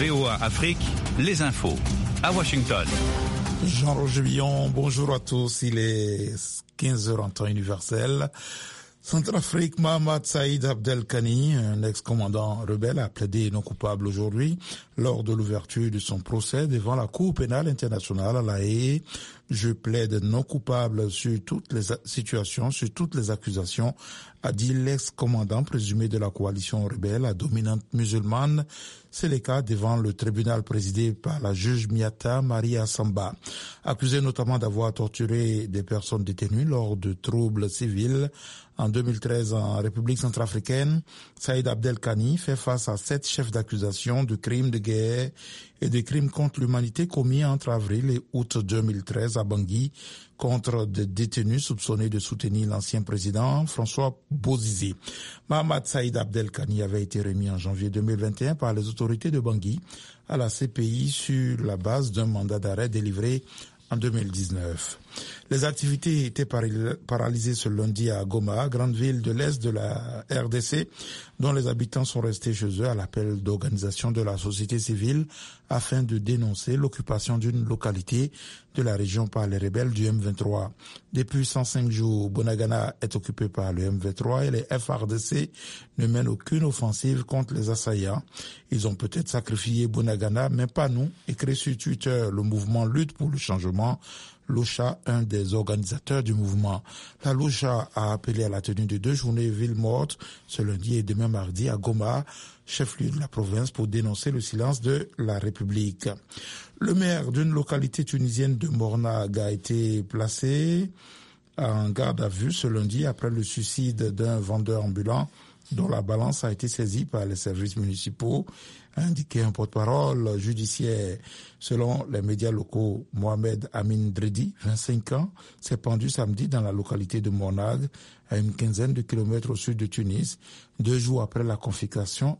VOA Afrique, les infos. À Washington. Jean-Roger Billon, bonjour à tous. Il est 15h en temps universel. Centrafrique, Mohamed Saïd Abdelkani, un ex-commandant rebelle, a plaidé non coupable aujourd'hui lors de l'ouverture de son procès devant la Cour pénale internationale à La Haye. Je plaide non coupable sur toutes les situations, sur toutes les accusations, a dit l'ex-commandant présumé de la coalition rebelle à dominante musulmane. C'est le cas devant le tribunal présidé par la juge Miata Maria Samba. Accusé notamment d'avoir torturé des personnes détenues lors de troubles civils en 2013 en République centrafricaine, Saïd Abdelkani fait face à 7 chefs d'accusation de crimes de guerre et de crimes contre l'humanité commis entre avril et août 2013 à Bangui contre des détenus soupçonnés de soutenir l'ancien président François Bozizé. Mohamed Saïd Abdelkani avait été remis en janvier 2021 par les autorités de Bangui à la CPI sur la base d'un mandat d'arrêt délivré en 2019. Les activités étaient paralysées ce lundi à Goma, grande ville de l'Est de la RDC, dont les habitants sont restés chez eux à l'appel d'organisation de la société civile afin de dénoncer l'occupation d'une localité de la région par les rebelles du M23. Depuis 105 jours, Bunagana est occupé par le M23 et les FRDC ne mènent aucune offensive contre les assaillants. Ils ont peut-être sacrifié Bunagana, mais pas nous, écrit sur Twitter le mouvement Lutte pour le changement. L'OCHA, un des organisateurs du mouvement. La LOCHA a appelé à la tenue de 2 journées ville morte ce lundi et demain mardi à Goma, chef-lieu de la province, pour dénoncer le silence de la République. Le maire d'une localité tunisienne de Mornag a été placé en garde à vue ce lundi après le suicide d'un vendeur ambulant dont la balance a été saisie par les services municipaux, a indiqué un porte-parole judiciaire. Selon les médias locaux, Mohamed Amin Dredi, 25 ans, s'est pendu samedi dans la localité de Mornag, à une quinzaine de kilomètres au sud de Tunis, 2 jours après la confiscation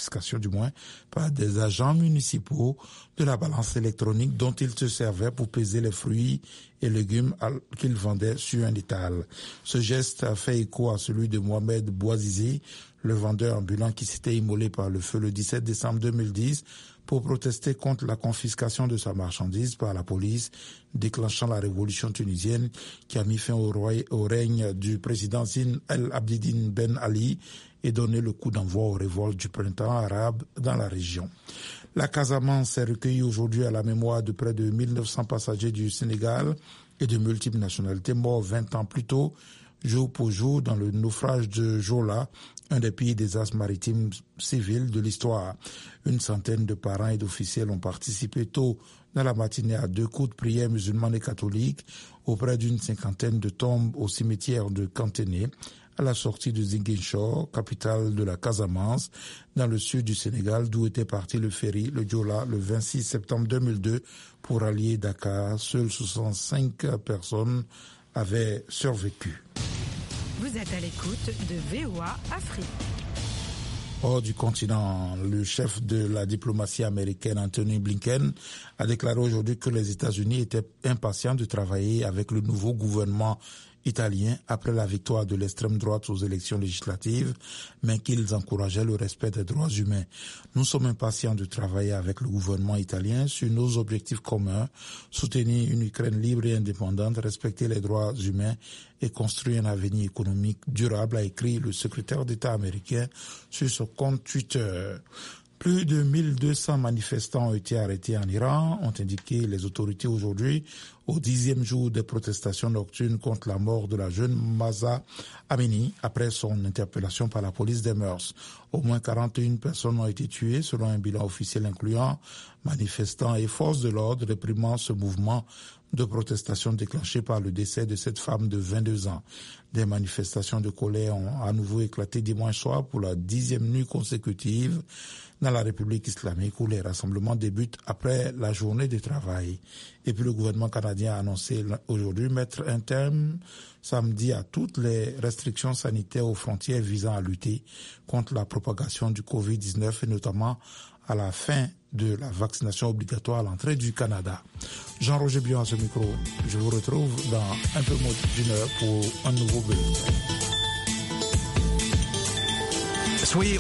par des agents municipaux de la balance électronique dont il se servait pour peser les fruits et légumes qu'il vendait sur un étal. Ce geste a fait écho à celui de Mohamed Bouazizi, le vendeur ambulant qui s'était immolé par le feu le 17 décembre 2010 pour protester contre la confiscation de sa marchandise par la police, déclenchant la révolution tunisienne qui a mis fin au règne du président Zine El Abidine Ben Ali et donné le coup d'envoi aux révoltes du printemps arabe dans la région. La Casamance s'est recueillie aujourd'hui à la mémoire de près de 1900 passagers du Sénégal et de multiples nationalités morts 20 ans plus tôt, jour pour jour, dans le naufrage de Jola, un des pires désastres maritimes civils de l'histoire. Une centaine de parents et d'officiels ont participé tôt dans la matinée à 2 coups de prière musulmanes et catholiques auprès d'une 50aine de tombes au cimetière de Kanténé, à la sortie de Ziguinchor, capitale de la Casamance, dans le sud du Sénégal, d'où était parti le ferry, le Jola, le 26 septembre 2002 pour allier Dakar. Seules 65 personnes avaient survécu. Vous êtes à l'écoute de VOA Afrique. Hors du continent, le chef de la diplomatie américaine, Anthony Blinken, a déclaré aujourd'hui que les États-Unis étaient impatients de travailler avec le nouveau gouvernement italien après la victoire de l'extrême droite aux élections législatives, mais qu'ils encourageaient le respect des droits humains. Nous sommes impatients de travailler avec le gouvernement italien sur nos objectifs communs, soutenir une Ukraine libre et indépendante, respecter les droits humains et construire un avenir économique durable, a écrit le secrétaire d'État américain sur son compte Twitter. Plus de 1200 manifestants ont été arrêtés en Iran, ont indiqué les autorités aujourd'hui, au 10e jour des protestations nocturnes contre la mort de la jeune Mahsa Amini après son interpellation par la police des mœurs. Au moins 41 personnes ont été tuées selon un bilan officiel incluant manifestants et forces de l'ordre réprimant ce mouvement de protestation déclenché par le décès de cette femme de 22 ans. Des manifestations de colère ont à nouveau éclaté dimanche soir pour la 10e nuit consécutive dans la République islamique où les rassemblements débutent après la journée de travail. Et puis le gouvernement canadien a annoncé aujourd'hui mettre un terme samedi à toutes les restrictions sanitaires aux frontières visant à lutter contre la propagation du Covid-19 et notamment à la fin de la vaccination obligatoire à l'entrée du Canada. Jean-Roger Billon à ce micro. Je vous retrouve dans un peu moins d'une heure pour un nouveau bulletin. Soyez